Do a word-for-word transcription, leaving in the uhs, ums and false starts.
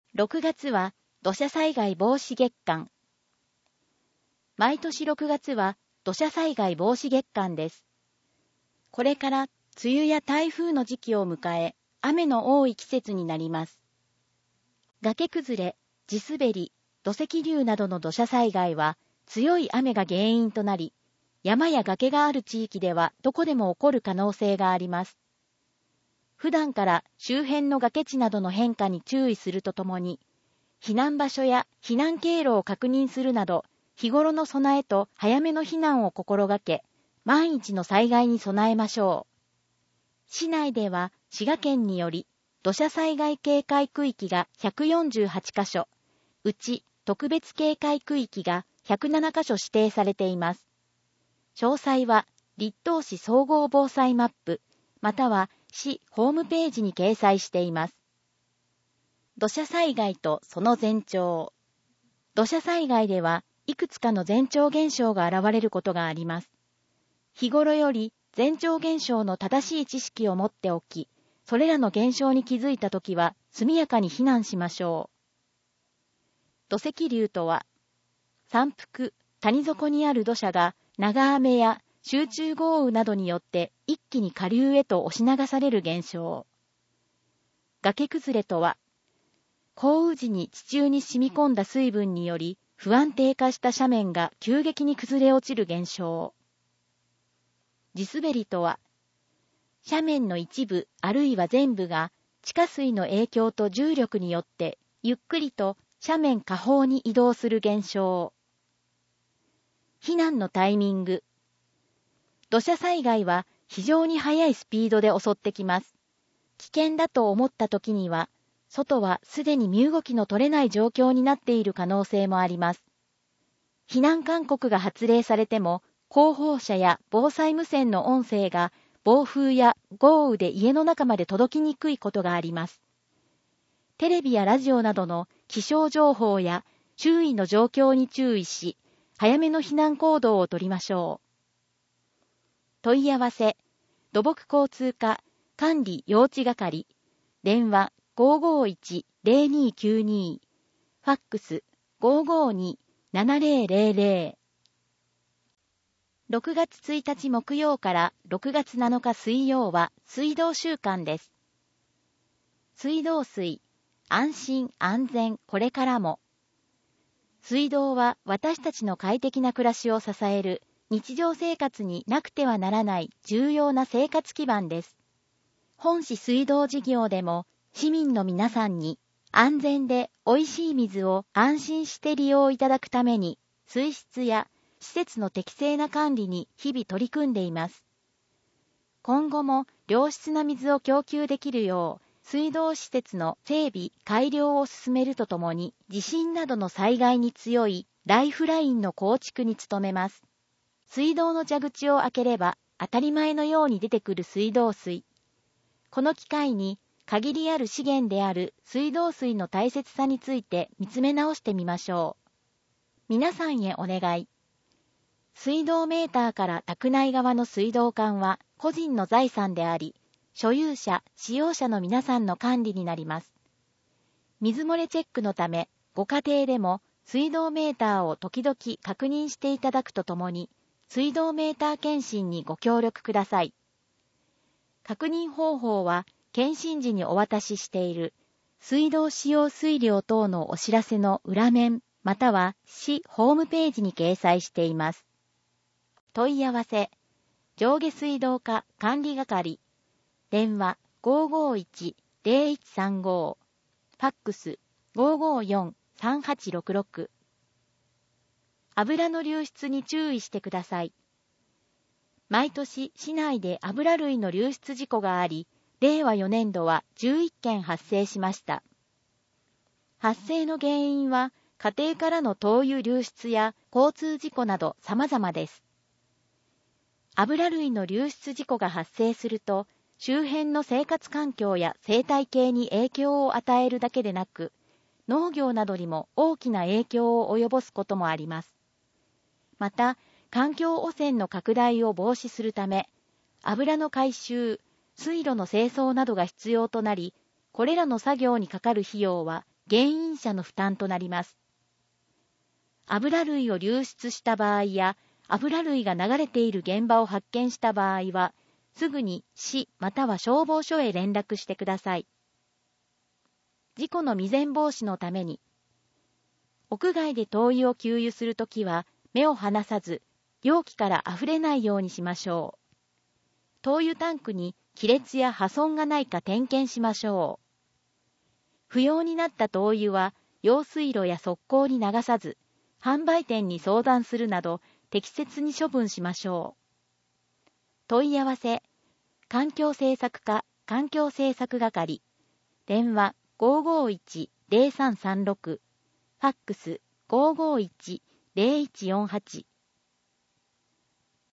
ろくがつは土砂災害防止月間。毎年ろくがつは土砂災害防止月間です。これから梅雨や台風の時期を迎え、雨の多い季節になります。崖崩れ、地滑り、土石流などの土砂災害は強い雨が原因となり、山や崖がある地域ではどこでも起こる可能性があります。普段から周辺の崖地などの変化に注意するとともに、避難場所や避難経路を確認するなど、日頃の備えと早めの避難を心がけ、万一の災害に備えましょう。市内では滋賀県により土砂災害警戒区域がひゃくよんじゅうはちかしょ、うち特別警戒区域がひゃくななかしょ指定されています。詳細は栗東市総合防災マップ、または市ホームページに掲載しています。土砂災害とその前兆。土砂災害ではいくつかの前兆現象が現れることがあります。日頃より前兆現象の正しい知識を持っておき、それらの現象に気づいたときは速やかに避難しましょう。土石流とは、山腹、谷底にある土砂が長雨や集中豪雨などによって一気に下流へと押し流される現象。崖崩れとは、降雨時に地中に染み込んだ水分により不安定化した斜面が急激に崩れ落ちる現象。地滑りとは、斜面の一部あるいは全部が地下水の影響と重力によってゆっくりと斜面下方に移動する現象。避難のタイミング。土砂災害は非常に速いスピードで襲ってきます。危険だと思った時には、外はすでに身動きの取れない状況になっている可能性もあります。避難勧告が発令されても、広報車や防災無線の音声が暴風や豪雨で家の中まで届きにくいことがあります。テレビやラジオなどの気象情報や周囲の状況に注意し、早めの避難行動をとりましょう。問い合わせ、土木交通課管理用地係、電話 ごーごーいち ゼロにーきゅうにー、ファックス ごーごーに ななゼロゼロゼロ。ろくがつついたち木曜からろくがつなのか水曜は水道週間です。水道水、安心安全これからも。水道は私たちの快適な暮らしを支える日常生活になくてはならない重要な生活基盤です。本市水道事業でも市民の皆さんに安全でおいしい水を安心して利用いただくために水質や施設の適正な管理に日々取り組んでいます。今後も良質な水を供給できるよう水道施設の整備・改良を進めるとともに地震などの災害に強いライフラインの構築に努めます。水道の蛇口を開ければ当たり前のように出てくる水道水。この機会に限りある資源である水道水の大切さについて見つめ直してみましょう。皆さんへお願い。水道メーターから宅内側の水道管は個人の財産であり、所有者、使用者の皆さんの管理になります。水漏れチェックのため、ご家庭でも水道メーターを時々確認していただくとともに、水道メーター検診にご協力ください。確認方法は、検診時にお渡ししている水道使用水量等のお知らせの裏面、または市ホームページに掲載しています。問い合わせ、上下水道課管理係、電話 ごーごーいち ゼロいちさんご、ファックス ごーごーよん さんはちろくろく。油の流出に注意してください。毎年市内で油類の流出事故があり、れいわよねんどはじゅういっけん発生しました。発生の原因は家庭からの灯油流出や交通事故など様々です。油類の流出事故が発生すると、周辺の生活環境や生態系に影響を与えるだけでなく、農業などにも大きな影響を及ぼすこともあります。また、環境汚染の拡大を防止するため、油の回収、水路の清掃などが必要となり、これらの作業にかかる費用は原因者の負担となります。油類を流出した場合や、油類が流れている現場を発見した場合は、すぐに市または消防署へ連絡してください。事故の未然防止のために、屋外で灯油を給油するときは目を離さず、容器から溢れないようにしましょう。灯油タンクに亀裂や破損がないか点検しましょう。不要になった灯油は用水路や側溝に流さず、販売店に相談するなど適切に処分しましょう。問い合わせ、環境政策課環境政策係、電話 ごーごーいちーぜろさんさんろく、ファックス ごーごーいちーぜろいちよんはち。